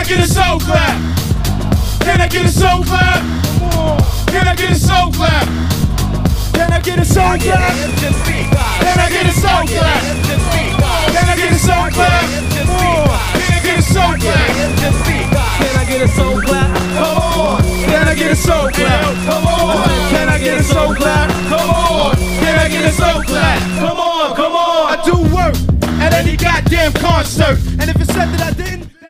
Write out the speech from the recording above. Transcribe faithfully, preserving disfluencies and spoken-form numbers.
get a soul clap? Can I get a soul clap? Can I get a soul clap? Can I get a soul clap? Can I get a soul clap? Can I get a soul clap?